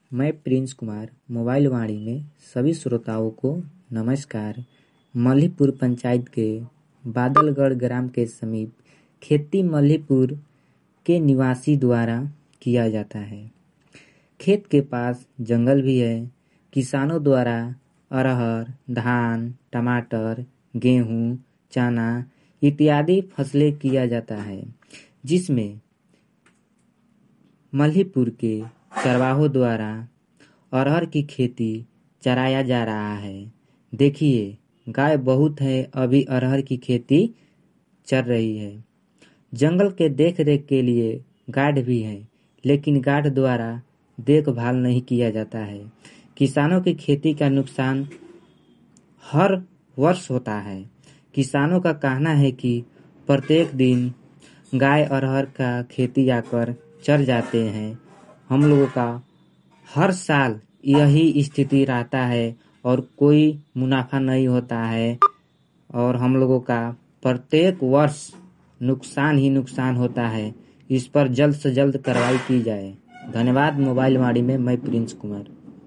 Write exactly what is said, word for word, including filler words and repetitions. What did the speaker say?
मैं Prince Kumar mobile वाणी में सभी श्रोताओं को नमस्कार। मल्हीपुर पंचायत के बादलगढ़ ग्राम के समीप खेती मल्हीपुर के निवासी द्वारा किया जाता है। खेत के पास जंगल भी है। किसानों द्वारा अरहर, धान, टमाटर, गेहूं, चना इत्यादि फसलें किया जाता है, जिसमें मल्हीपुर के चरवाहों द्वारा अरहर की खेती चराया जा रहा है। देखिए, गाय बहुत है, अभी अरहर की खेती चल रही है। जंगल के देख रेख के लिए गार्ड भी है, लेकिन गार्ड द्वारा देखभाल नहीं किया जाता है। किसानों की खेती का नुकसान हर वर्ष होता है। किसानों का कहना है कि प्रत्येक दिन गाय अरहर का खेती आकर चर जाते हैं। हम लोगों का हर साल यही स्थिति रहता है और कोई मुनाफा नहीं होता है और हम लोगों का प्रत्येक वर्ष नुकसान ही नुकसान होता है। इस पर जल्द से जल्द कार्रवाई की जाए। धन्यवाद। मोबाइल वाणी में मैं प्रिंस कुमार।